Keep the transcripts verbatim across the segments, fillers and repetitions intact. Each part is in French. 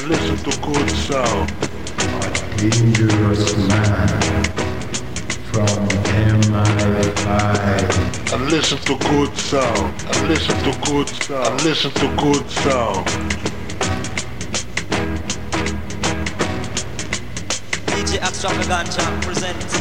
listen to good sound. Dangerous man from M I five. And listen to good sound. And listen to good sound. And listen to good sound. D J Extravaganza presents.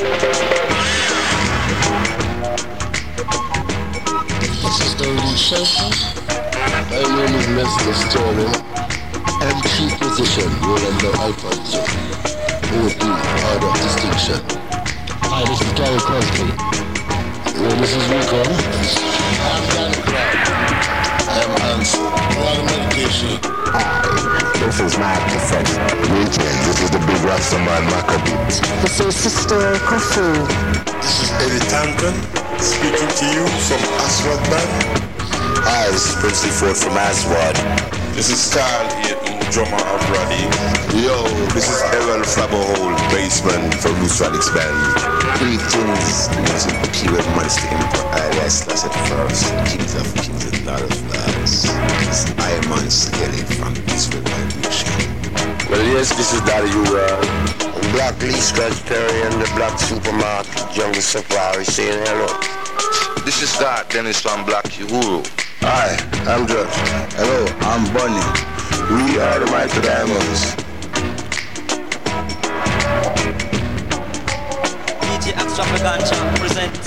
This is the Shaky. My name is Mister Sterling. M C position, Rolando Alfonso. O D, order of distinction. Hi, this is Gary Crosby. Well, this is Rico. I'm Danny Clark. I'm Hans. We're on medication. Hi, this is Mike Defense. Greetings, this is the big Rastaman Maccabee. This is Sister Kofu. This is Eddie Tanton, speaking to you from Aswad Band. Hi, this is Princey Ford from Aswad. This is Carl Eaton, drummer of Roddy. Yo, this is Errol Flabberhole, bassman for Loose Radix Band. Greetings, this is Pure Monster Emperor, alias Lasset First, Kings of Kings and Lord of Lords. This is Iron Skelly from Peaceful Vibration. Well, yes, this is Daddy U-World. Black Lee Scratch Perry and the Black Supermarket, Jungle Safari saying hello. This is Scott Dennis from Black Uhuru. Hi, I'm Josh. Hello, I'm Bunny. We are the Mighty Diamonds. D J Extravaganza presents.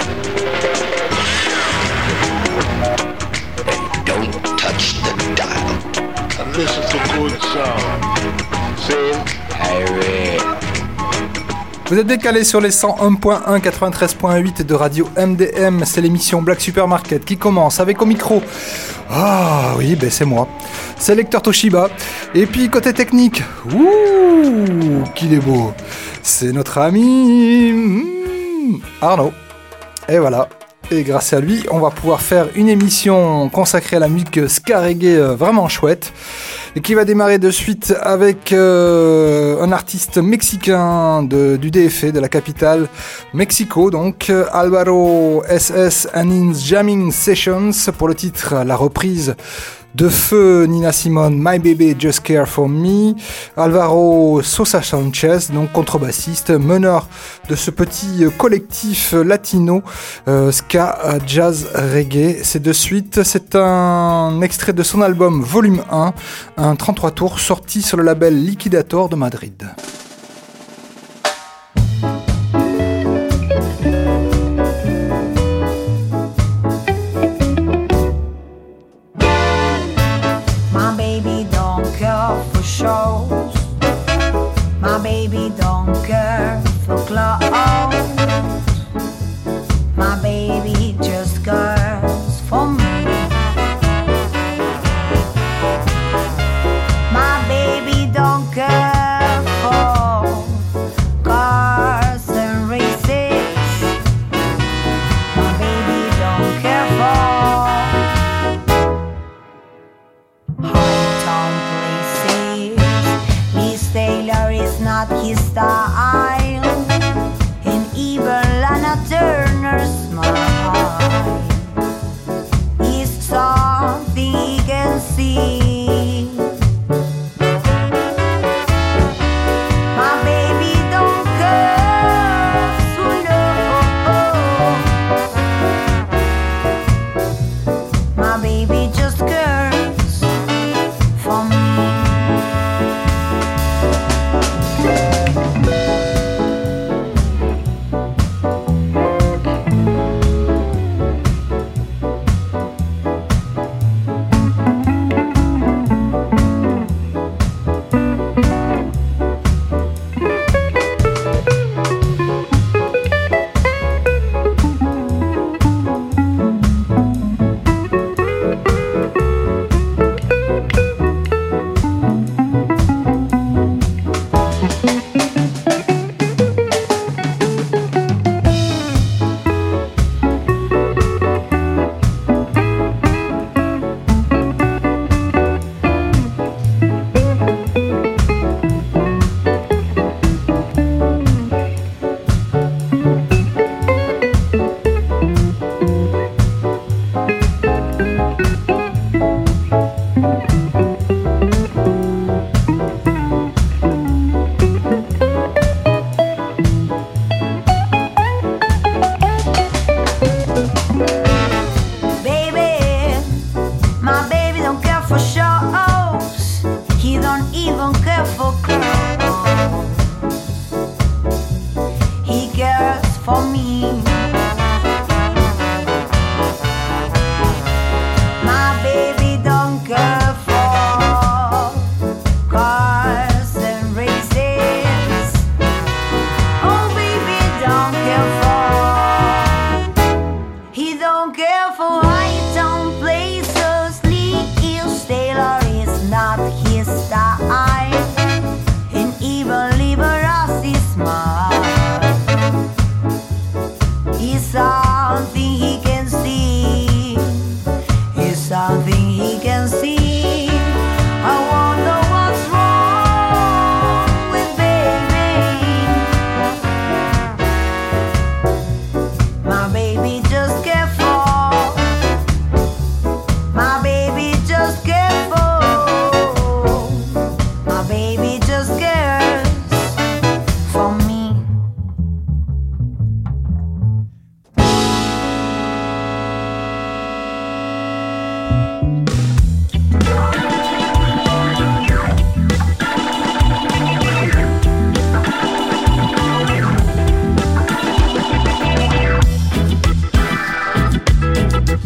And don't touch the dial. And listen to good sound. Sing, Harry. Vous êtes décalé sur les cent un point un, quatre-vingt-treize point huit de Radio M D M, c'est l'émission Black Supermarket qui commence avec au micro. Ah oui, ben c'est moi. C'est Lecteur Toshiba. Et puis côté technique, ouh, qu'il est beau. C'est notre ami hmm, Arnaud. Et voilà. Et grâce à lui, on va pouvoir faire une émission consacrée à la musique ska reggae vraiment chouette. Et qui va démarrer de suite avec euh, un artiste mexicain de, du D F, de la capitale Mexico, donc Alvaro S S and His Jamming Sessions pour le titre, la reprise de feu Nina Simone, My Baby Just Care For Me. Alvaro Sosa Sanchez, donc contrebassiste, meneur de ce petit collectif latino euh, ska, jazz, reggae. C'est de suite, c'est un extrait de son album Volume un, un trente-trois tours sorti sur le label Liquidator de Madrid. Shows. My baby don't care for clothes. My baby just cares for me. My baby don't care for cars and races. My baby don't care for high town places. Miss Taylor is not his style, and even Lana Turner's smile is something he can see. My baby don't care so low. My baby just cares for me.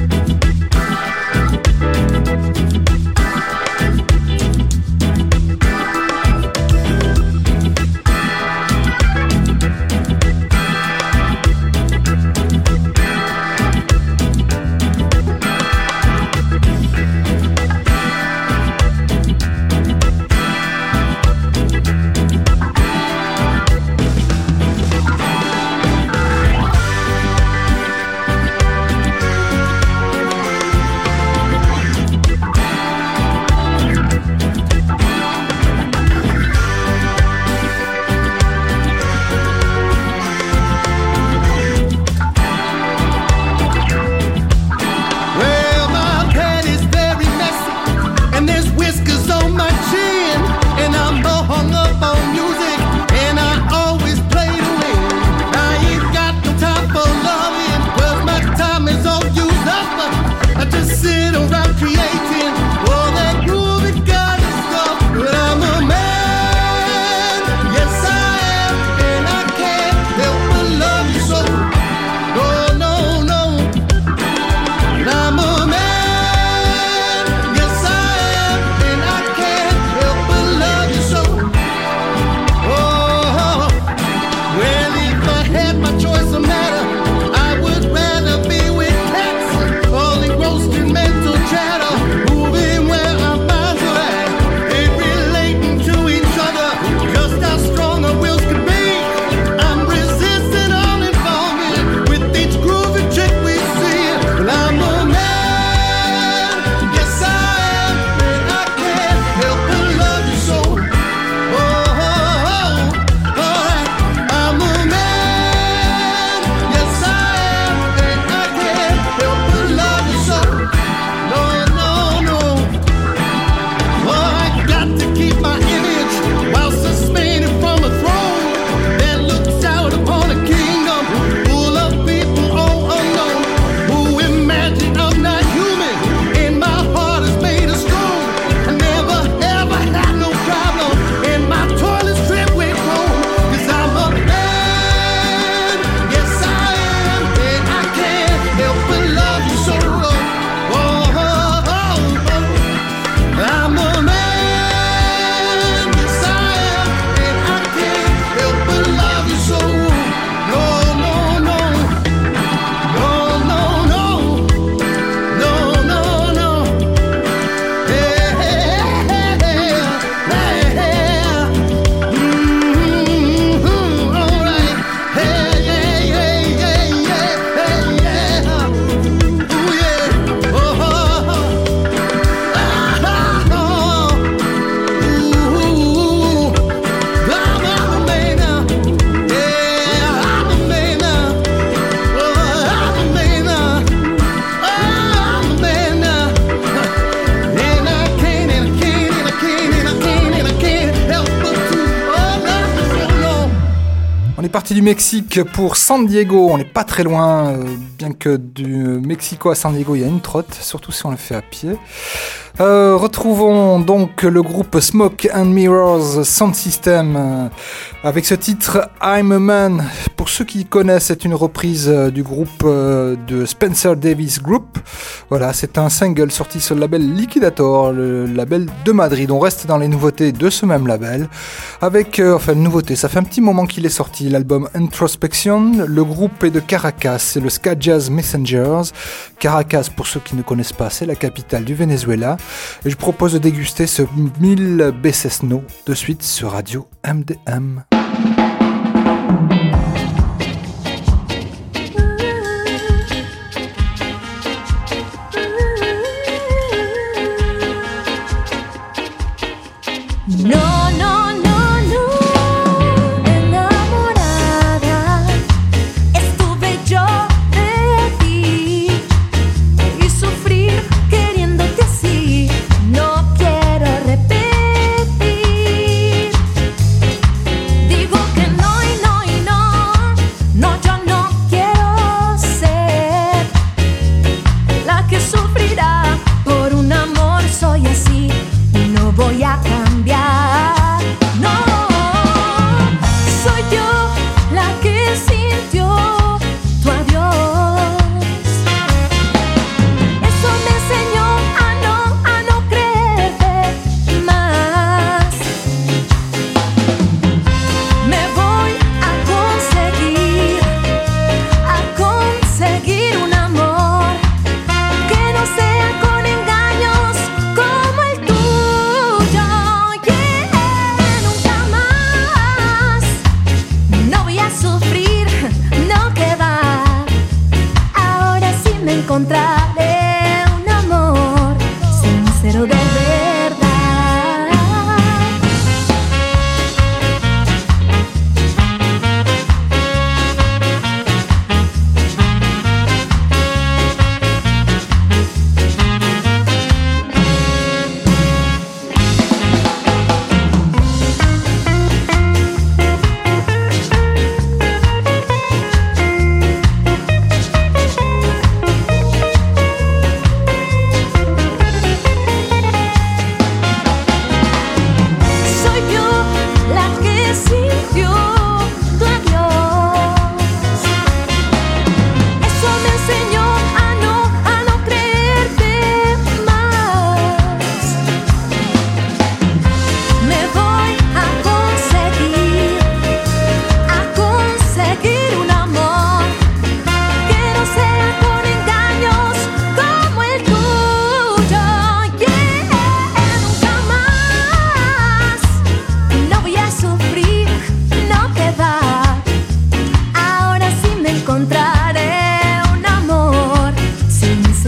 parti du Mexique pour San Diego. On n'est pas très loin, euh, bien que du Mexico à San Diego, il y a une trotte, surtout si on le fait à pied. Euh, retrouvons donc le groupe Smoke and Mirrors Sound System euh, avec ce titre I'm a Man. Pour ceux qui connaissent, c'est une reprise euh, du groupe euh, de Spencer Davis Group. Voilà, c'est un single sorti sur le label Liquidator, le label de Madrid. On reste dans les nouveautés de ce même label avec, euh, enfin, nouveauté, ça fait un petit moment qu'il est sorti, l'album Introspection. Le groupe est de Caracas, c'est le Ska Jazz Messengers. Caracas, pour ceux qui ne connaissent pas, c'est la capitale du Venezuela. Et je propose de déguster ce mille Becesno de suite sur Radio M D M. No, no, no, no, enamorada, estuve yo de ti y sufrir queriéndote así, no quiero repetir, digo que no.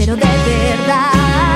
pero de verdad.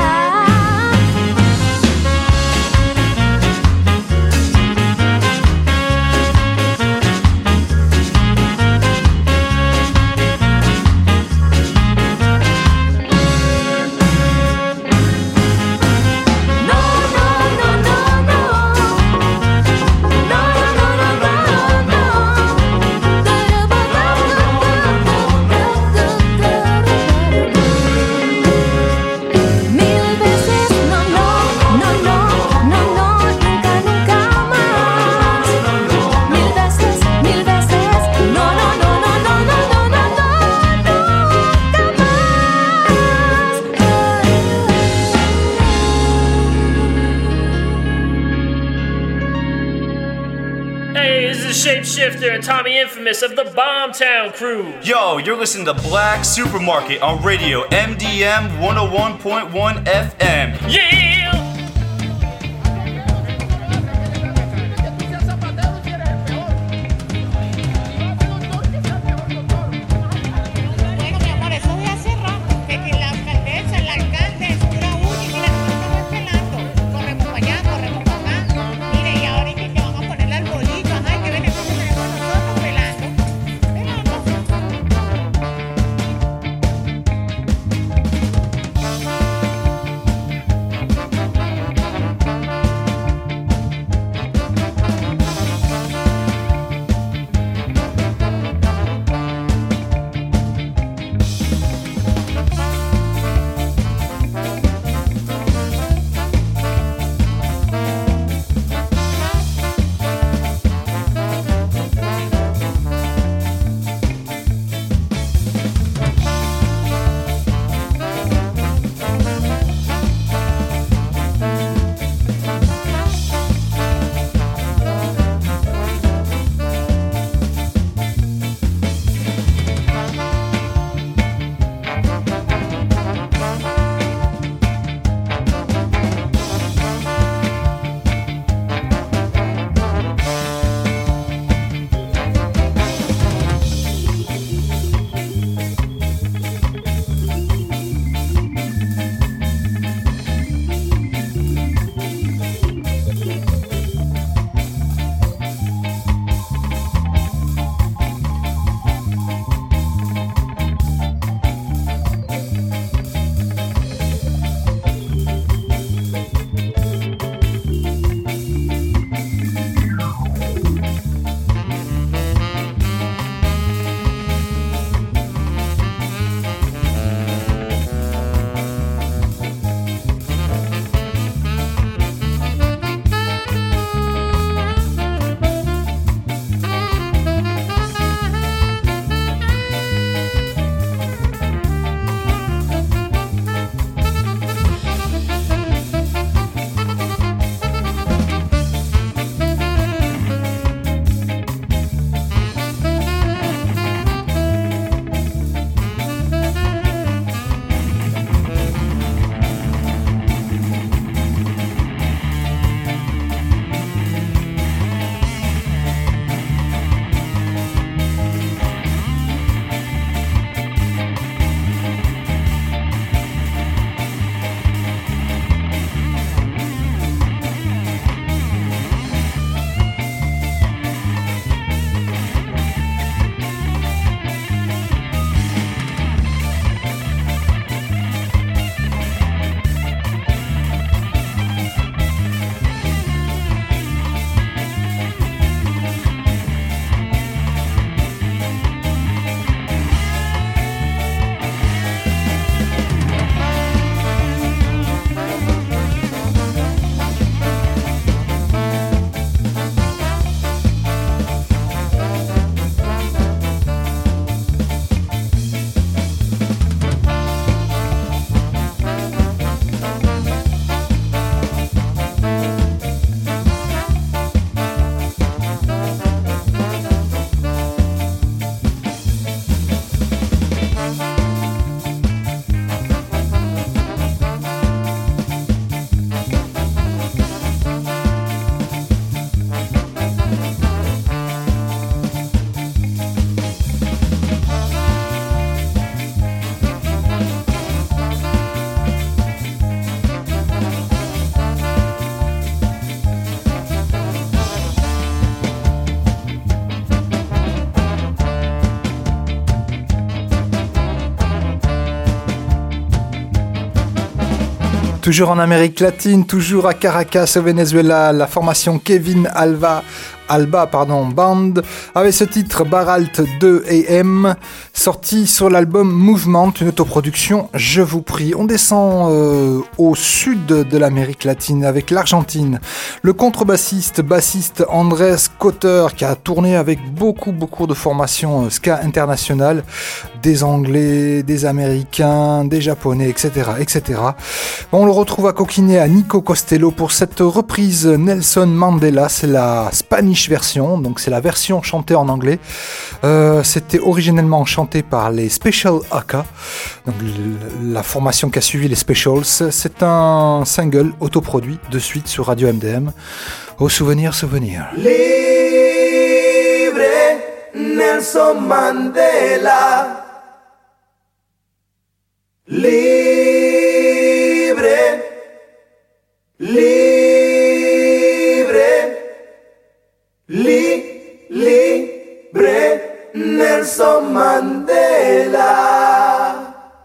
Shapeshifter, Tommy Infamous of the Bombtown Crew. Yo, you're listening to Black Supermarket on radio M D M one oh one point one F M. Yeah! Toujours en Amérique latine, toujours à Caracas au Venezuela, la formation Kevin Alva Alba pardon, Band avec ce titre Baralt deux A M sorti sur l'album Movement, une autoproduction, je vous prie. On descend euh, au sud de l'Amérique latine avec l'Argentine. Le contrebassiste, bassiste Andrés Cotter qui a tourné avec beaucoup beaucoup de formations ska internationales, des Anglais, des Américains, des Japonais, et cetera, et cetera. On le retrouve à coquiner à Nico Costello pour cette reprise Nelson Mandela, c'est la Spanish version, donc c'est la version chantée en anglais. Euh, c'était originellement chanté par les Special Aka, donc la formation qui a suivi les Specials. C'est un single autoproduit de suite sur Radio M D M. Au souvenir, souvenir. Libre Nelson Mandela. Libre, libre, li, libre Nelson Mandela.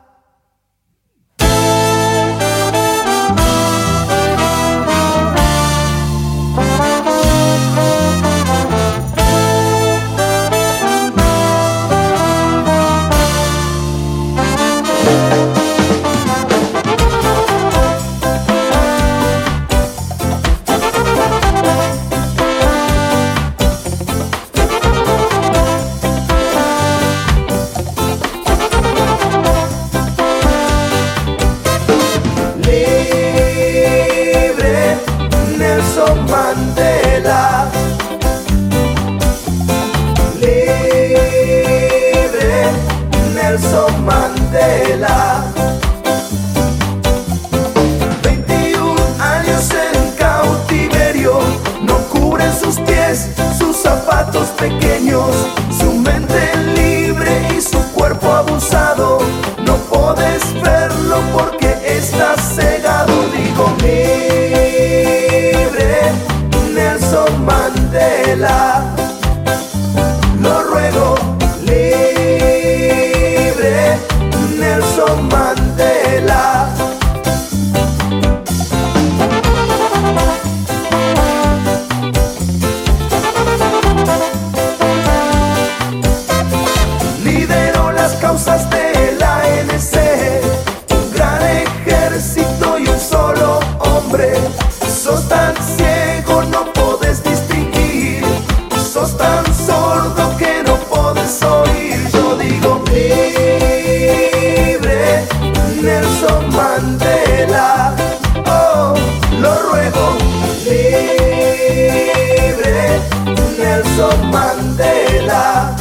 Mandela, libre Nelson Mandela. veintiún años en cautiverio, no cubren sus pies, sus zapatos pequeños, su mente libre y su cuerpo abusado. No puedes verlo porque estás cegado, digo libre Nelson Mandela, lo ruego, libre Nelson Mandela. Lideró las causas de la A N C, un gran ejército y un solo hombre. Sos tan ciego, no podés distinguir, sos tan sordo que no podés oír. Yo digo libre Nelson Mandela, oh, lo ruego, libre Nelson Mandela.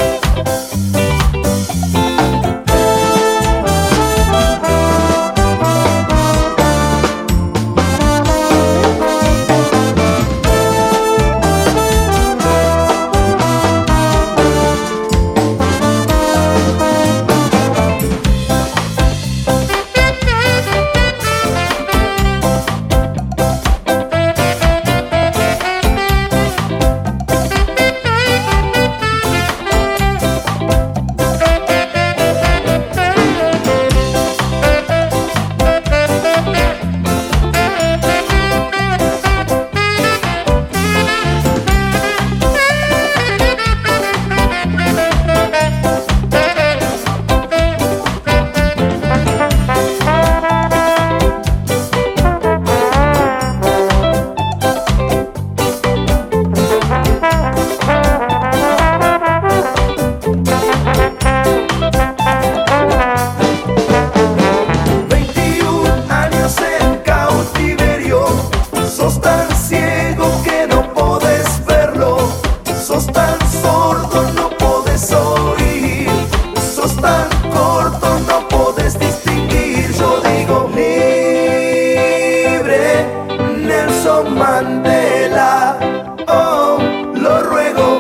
Mandela, oh, lo ruego,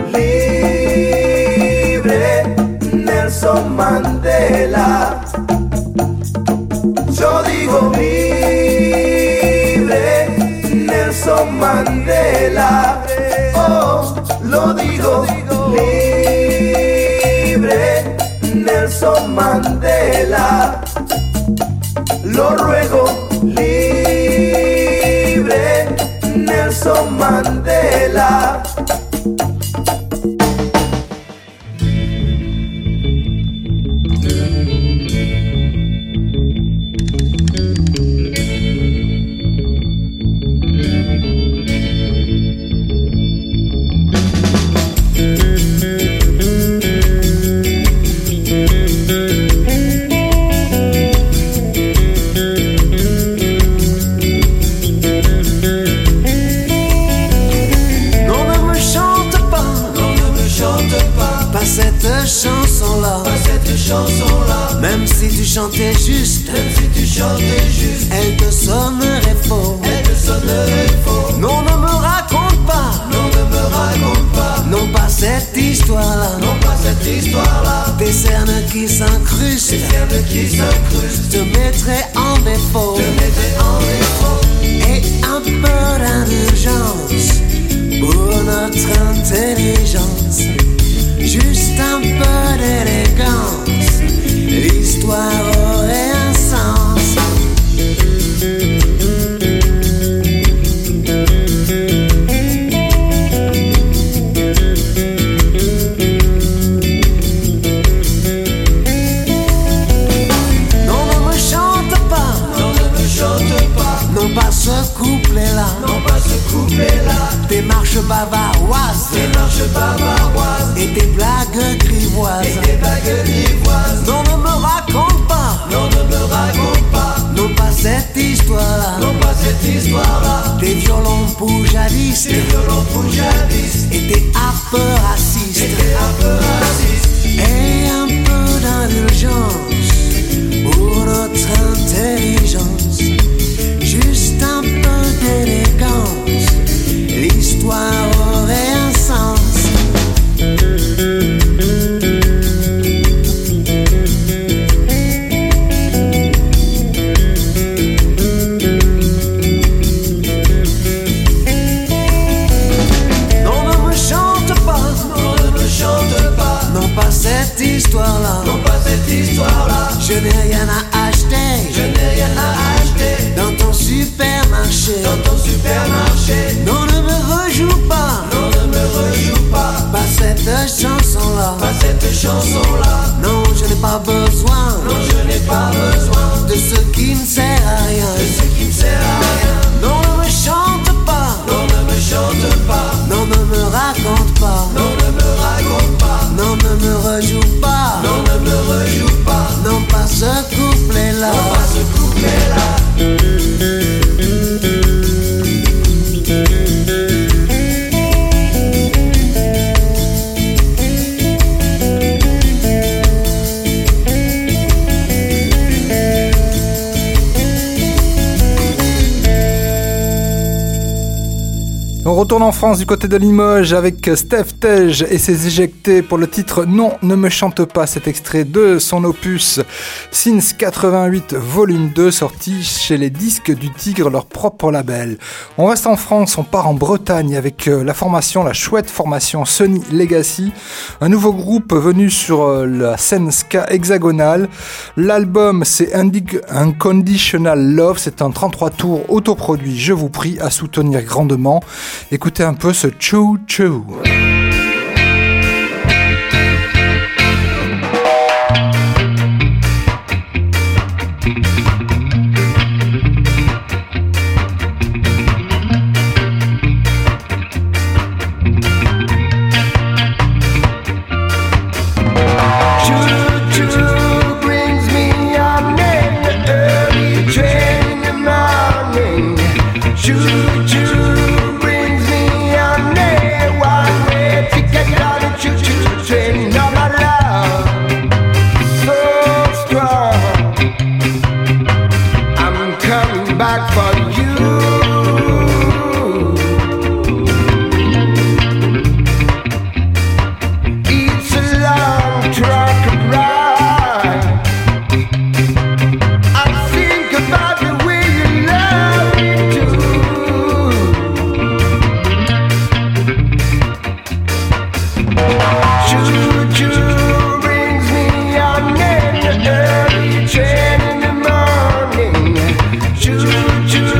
libre Nelson Mandela. Yo digo libre Nelson Mandela, oh, lo digo, libre Nelson Mandela. Lo ruego, libre Mandela. Chanson-là, même si tu chantais juste, même si tu chantais juste, elle te sonnerait faux, elle te sonnerait faux. Non, ne me raconte pas, non, ne me raconte pas, non pas cette histoire-là, non pas cette histoire-là. Des cernes qui s'incrustent, des cernes qui s'incrustent, te mettraient en défaut, te mettraient en défaut. Et un peu d'indulgence pour notre intelligence, juste un peu d'élégance, l'histoire aurait un sens. Non, ne me chante pas, non, ne me chante pas, non pas ce couplet-là, non pas ce couplet-là. Tes marches bavaroises, tes marches bavaroises, et tes blagues grivoises, et tes blagues grivoises. Non, ne me raconte pas, non, ne me raconte pas, non pas cette histoire-là, non pas cette histoire-là. Tes violons pour jadis, tes violons pour jadis, et tes harpes racistes, et tes harpes racistes. Et un peu d'indulgence pour notre intelligence, juste un peu d'élégance, l'histoire aurait un sens. Non, ne me chante pas, non, ne me chante pas, non pas cette histoire-là, non pas cette histoire-là. Je n'ai rien à acheter, je n'ai rien à acheter dans ton supermarché, dans ton supermarché. Non, ne me rejoue pas, non, ne me rejoue pas, pas cette chanson-là, pas cette chanson-là. Non, je n'ai pas besoin, non, je n'ai pas besoin de ce qui ne sert à rien, de ce qui ne sert à rien. Non, ne me chante pas, non, ne me chante pas, non, ne me raconte pas, non, ne me raconte pas, non, ne me rejoue pas, non, ne me rejoue pas, non, pas ce couplet-là, non, pas ce couplet-là. On retourne en France du côté de Limoges avec Steph Tej et ses éjectés pour le titre Non, ne me chante pas. Cet extrait de son opus Since quatre-vingt-huit volume deux sorti chez les Disques du Tigre, leur propre label. On reste en France, on part en Bretagne avec la formation, la chouette formation Sony Legacy, un nouveau groupe venu sur la scène ska hexagonale. L'album c'est Unconditional Love, c'est un trente-trois tours autoproduit, je vous prie à soutenir grandement. Écoutez un peu ce Choo Choo. Choo choo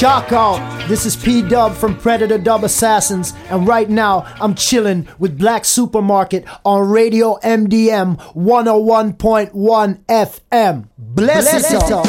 Shock out. This is P-Dub from Predator Dub Assassins, and right now I'm chilling with Black Supermarket on Radio M D M one oh one point one F M. Bless, Bless it up.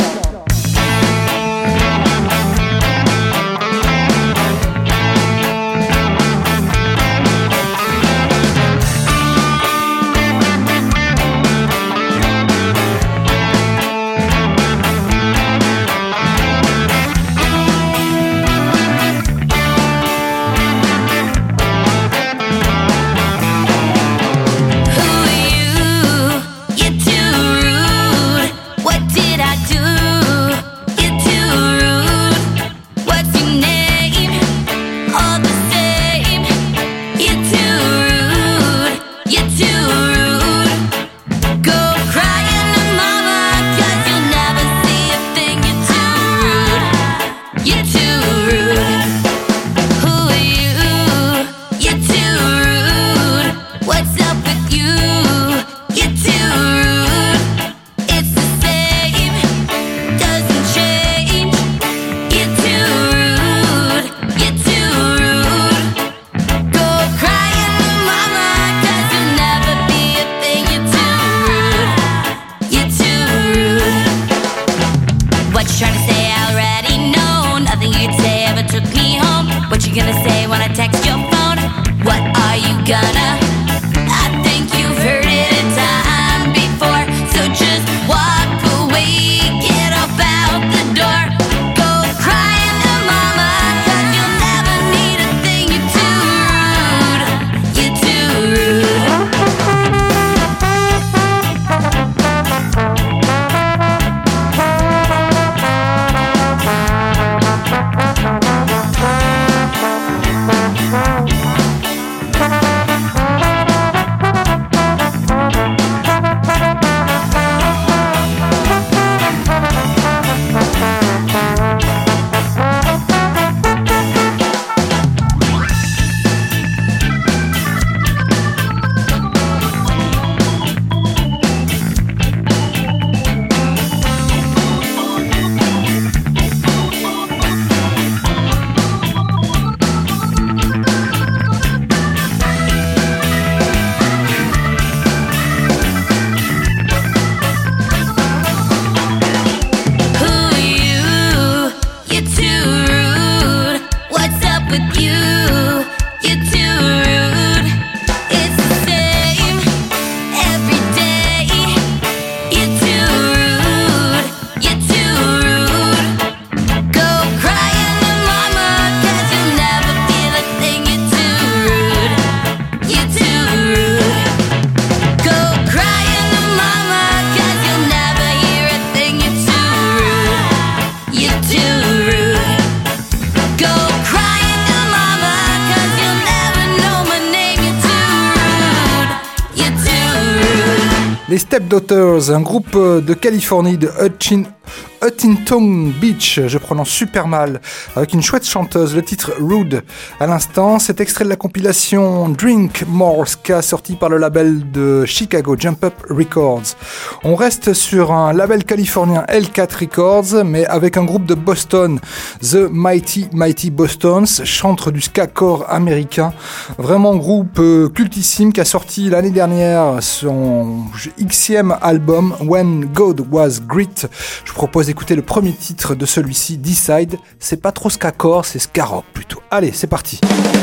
Les Stepdaughters, un groupe de Californie de Hutchin, Huntington Beach, je prononce super mal, avec une chouette chanteuse, le titre Rude. À l'instant, cet extrait de la compilation Drink More Ska, sorti par le label de Chicago, Jump Up Records. On reste sur un label californien L quatre Records, mais avec un groupe de Boston, The Mighty Mighty Bostons, chantre du ska-core américain. Vraiment un groupe cultissime qui a sorti l'année dernière son Xème album When God Was Great. Je vous propose d'écouter le premier titre de celui-ci, Decide. C'est pas trop ska-core, c'est ska-rock plutôt. Allez, c'est parti.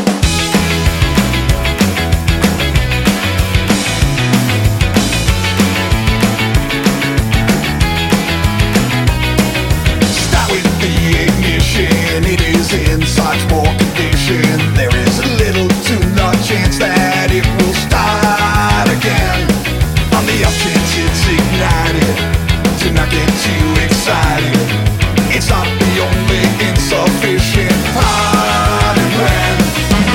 Start with the ignition. It is in such poor condition. There is a little to no chance that it will start again. On the off chance it's ignited. Do not get too excited. It's not the only insufficient part of plan.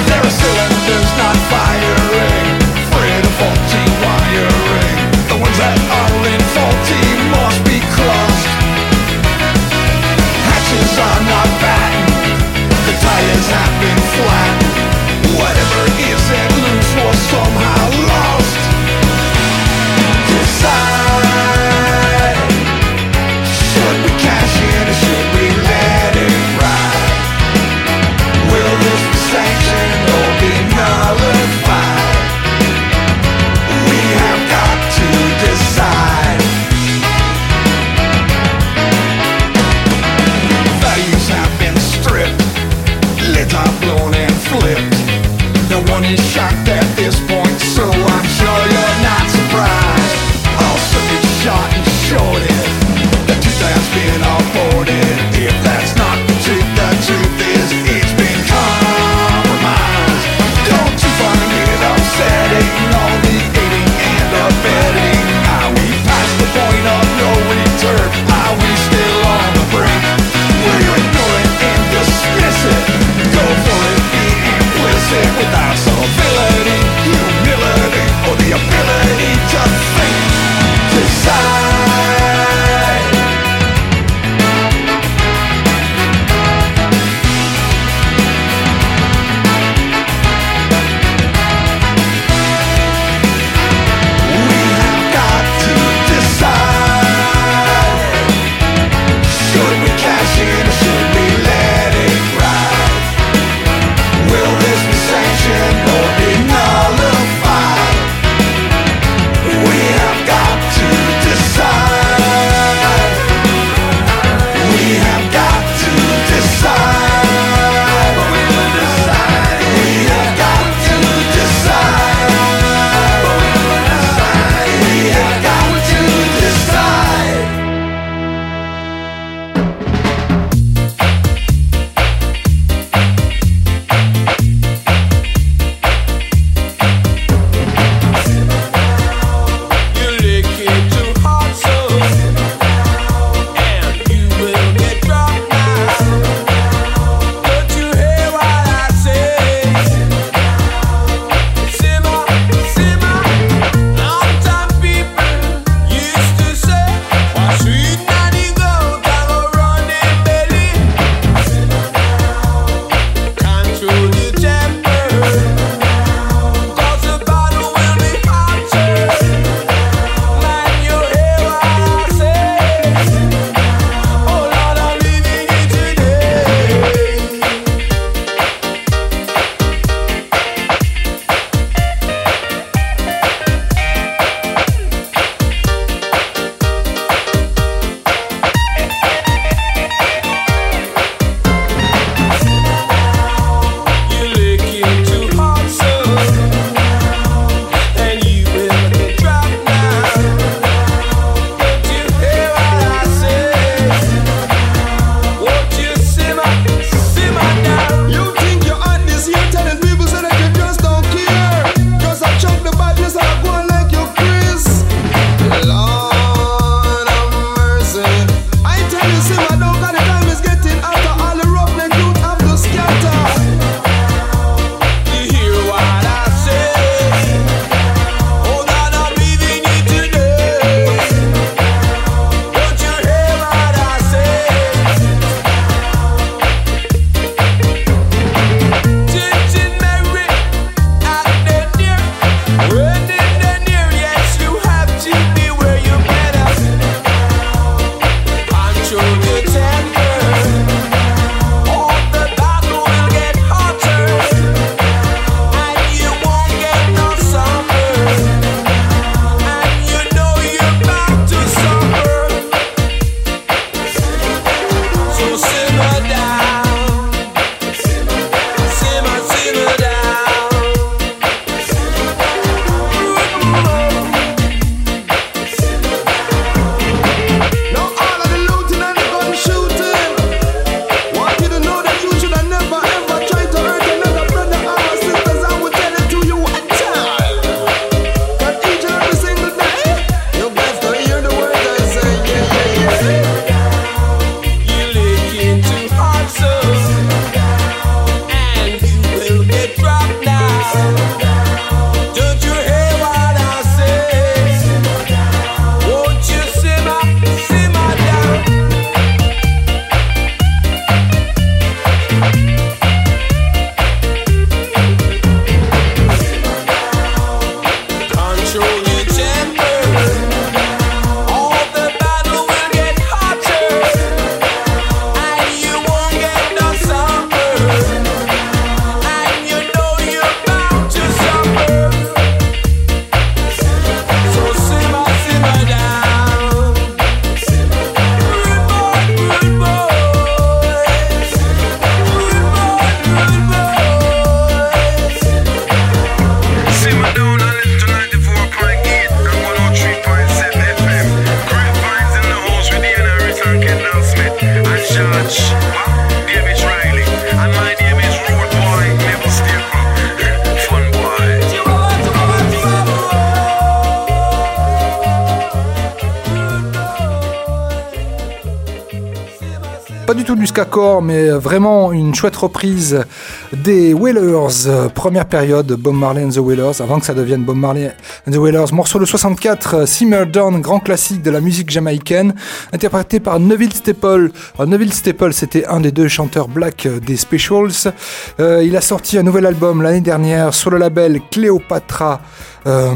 Pas du tout du ska-core, mais vraiment une chouette reprise des Wailers, première période de Bob Marley and the Wailers, avant que ça devienne Bob Marley and the Wailers. Morceau de soixante-quatre, Simmer Down, grand classique de la musique jamaïcaine, interprété par Neville Staple. Alors, Neville Staple, c'était un des deux chanteurs black des Specials. Euh, il a sorti un nouvel album l'année dernière sur le label Cleopatra. Euh,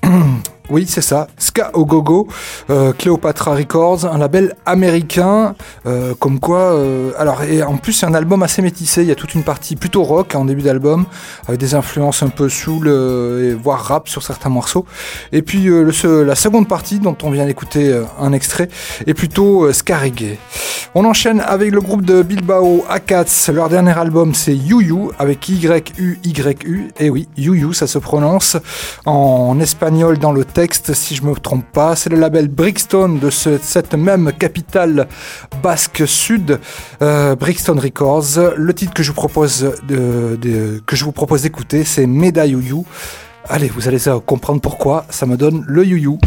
Oui, c'est ça, Ska Au Gogo, euh, Cleopatra Records, un label américain, euh, comme quoi... Euh, alors, et en plus, c'est un album assez métissé, il y a toute une partie plutôt rock en début d'album, avec des influences un peu soul, euh, et voire rap sur certains morceaux. Et puis, euh, le, la seconde partie, dont on vient d'écouter euh, un extrait, est plutôt euh, ska reggae. On enchaîne avec le groupe de Bilbao, Akats. Leur dernier album, c'est You You, avec Y U Y U. Et oui, You You, ça se prononce en espagnol dans le texte, si je me trompe pas. C'est le label Brixton de ce, cette même capitale basque sud, euh, Brixton Records. Le titre que je vous propose de, de, que je vous propose d'écouter, c'est Meda You You. Allez, vous allez comprendre pourquoi. Ça me donne le You You.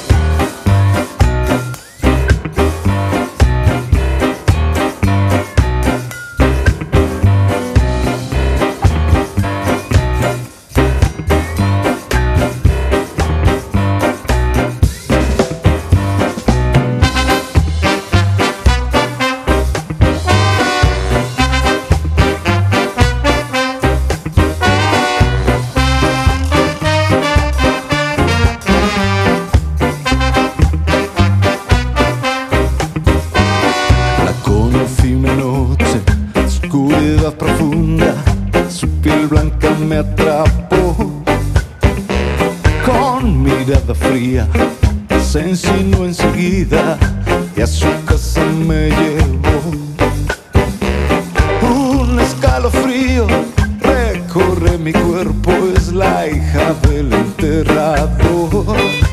Se insinuó enseguida y a su casa me llevó. Un escalofrío recorre mi cuerpo, es la hija del enterrador.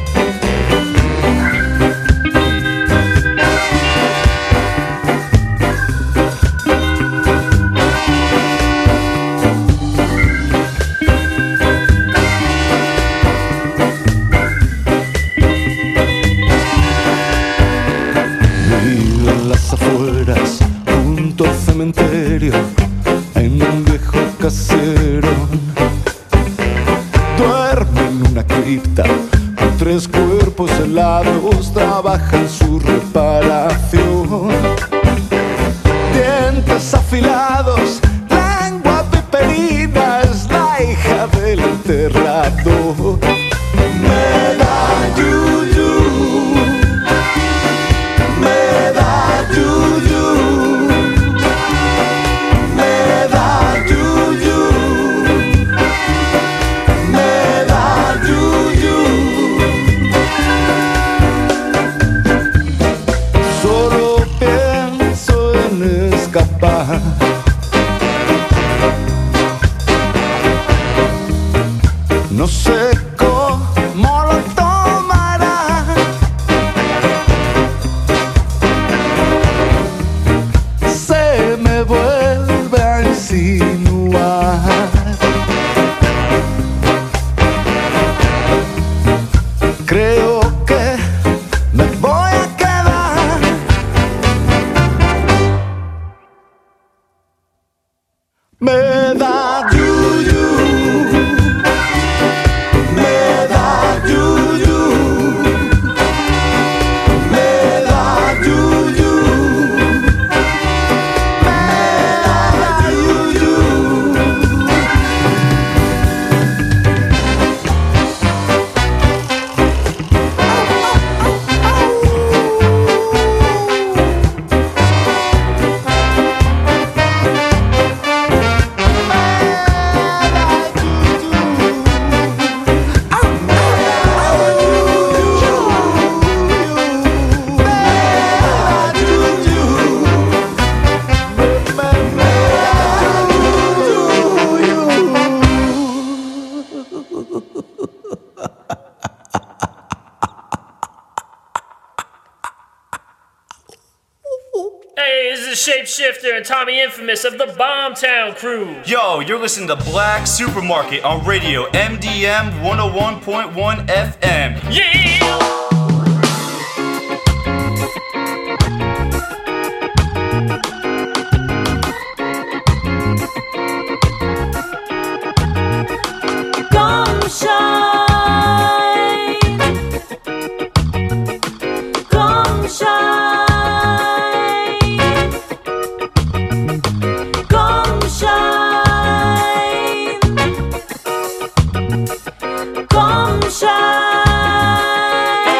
En un viejo caserón duerme en una cripta con tres cuerpos helados, trabaja en su reparación. Dientes afilados, lengua viperina, es la hija del enterrador. Me da yuyu, me da yuyu, me da yuyu, me da yuyu. Solo pienso en escapar. No sé cómo lo tomará. Se me vuelve a insinuar. Creo que me voy a quedar. Me da yuyu. Me da yuyu, me da yuyu, me da yuyu. Hey, this is Shapeshifter and Tommy Infamous of the Bombtown Crew. Yo, you're listening to Black Supermarket on radio M D M one oh one point one F M. Yeah! Come shine, come shine, come shine, come shine.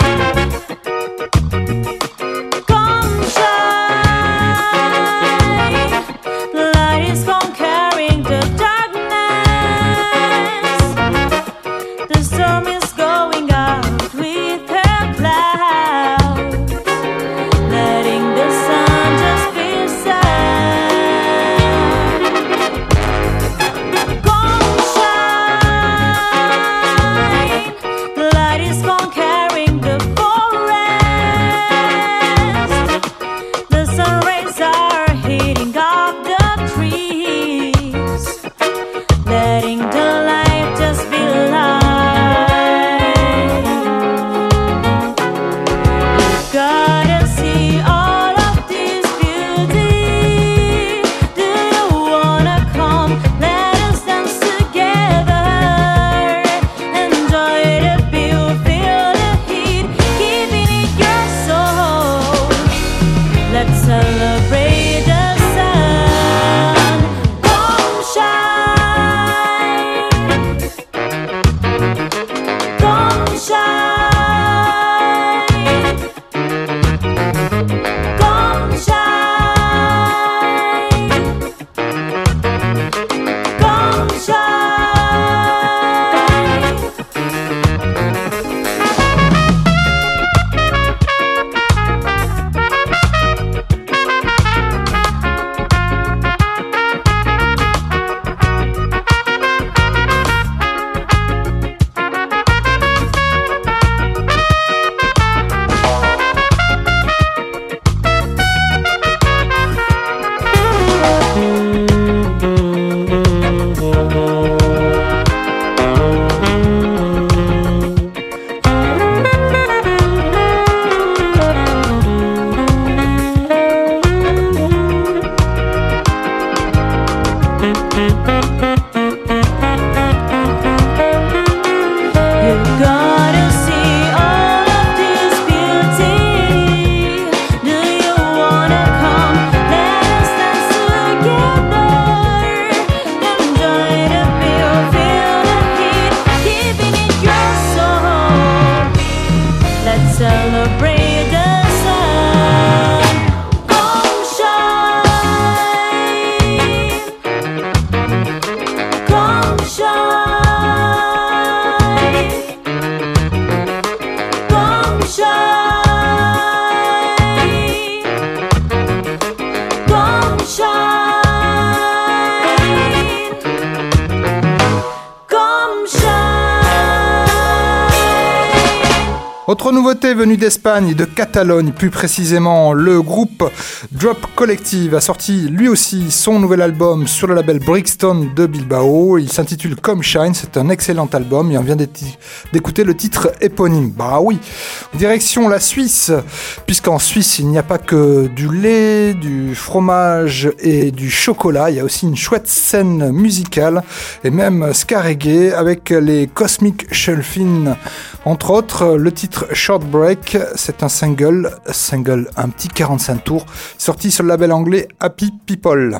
Autre nouveauté venue d'Espagne, de Catalogne plus précisément, le groupe Drop Collective a sorti lui aussi son nouvel album sur le label Brixton de Bilbao. Il s'intitule Come Shine, c'est un excellent album et on vient d'écouter le titre éponyme. Bah oui, direction la Suisse, puisqu'en Suisse il n'y a pas que du lait, du fromage et du chocolat, il y a aussi une chouette scène musicale et même ska reggae avec les Cosmic Shelfin. Entre autres, le titre Short Break, c'est un single, single, un petit quarante-cinq tours, sorti sur le label anglais Happy People.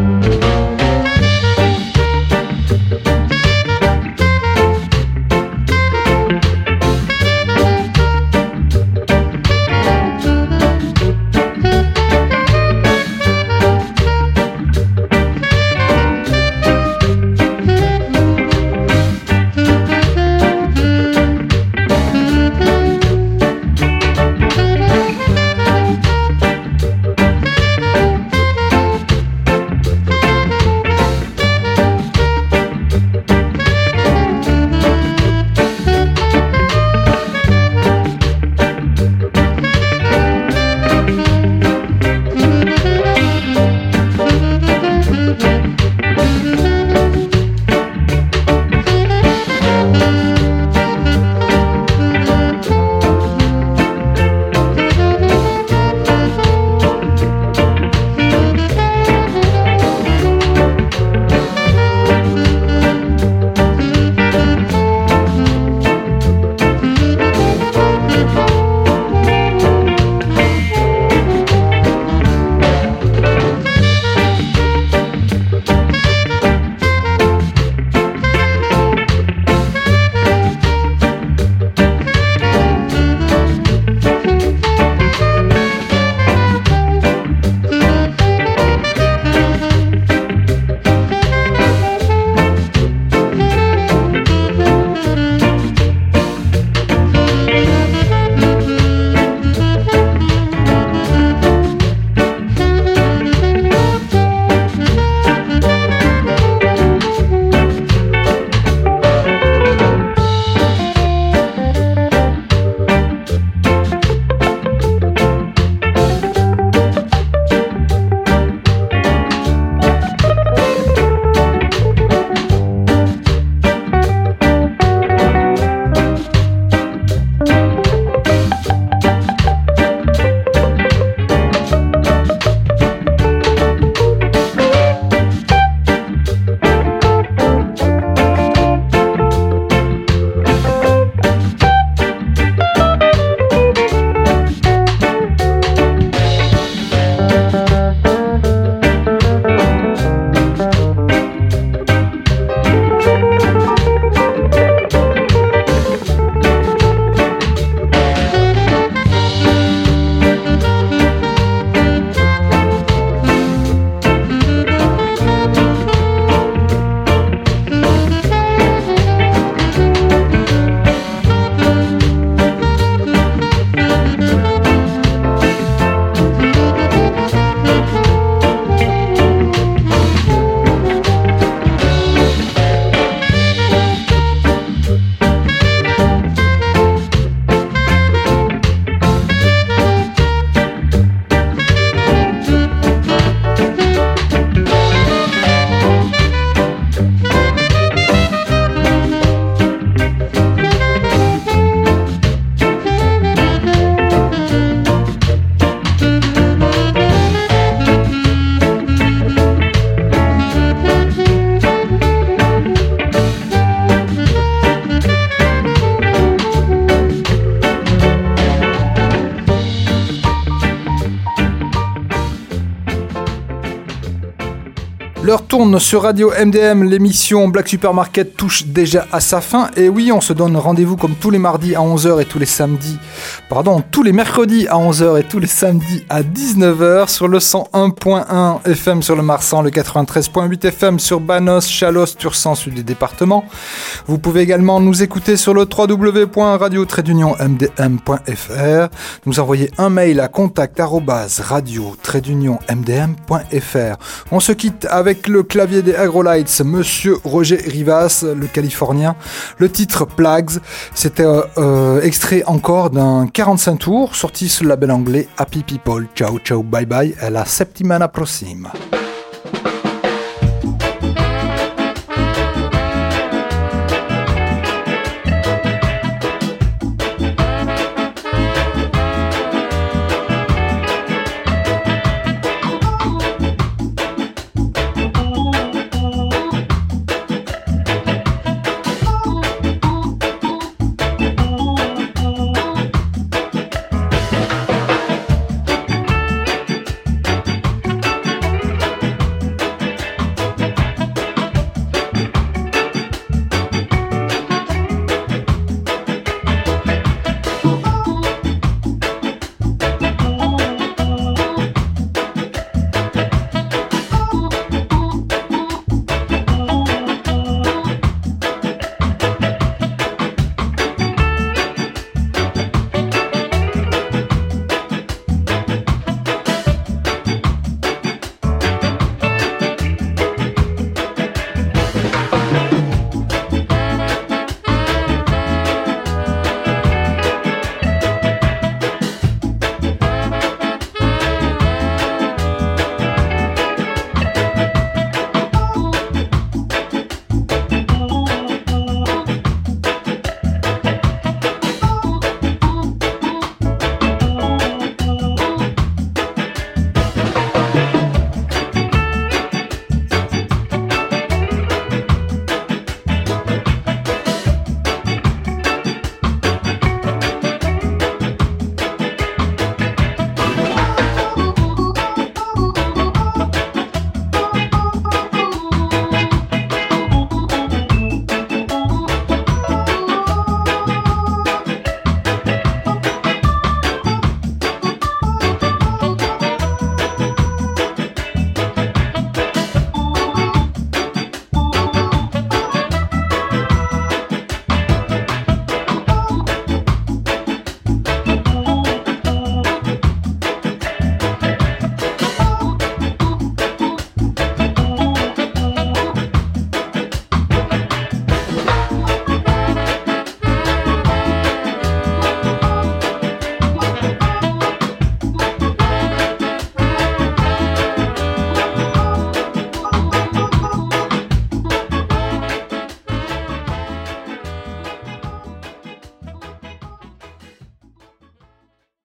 L'heure tourne sur Radio M D M, l'émission Black Supermarket touche déjà à sa fin. Et oui, on se donne rendez-vous comme tous les mardis à onze heures et tous les samedis, pardon, tous les mercredis à onze heures et tous les samedis à dix-neuf heures sur le cent un point un F M sur le Marsan, le quatre-vingt-treize point huit F M sur Banos, Chalosse, Tursan, sud du département. Vous pouvez également nous écouter sur le w w w point radio tiret union m d m point f r, nous envoyer un mail à contact arobase radio tiret union m d m point f r. On se quitte avec avec le clavier des Agrolites, Monsieur Roger Rivas, le Californien. Le titre Plagues, c'était euh, euh, extrait encore d'un quarante-cinq tours sorti sur le label anglais Happy People. Ciao ciao bye bye, à la settimana prossima.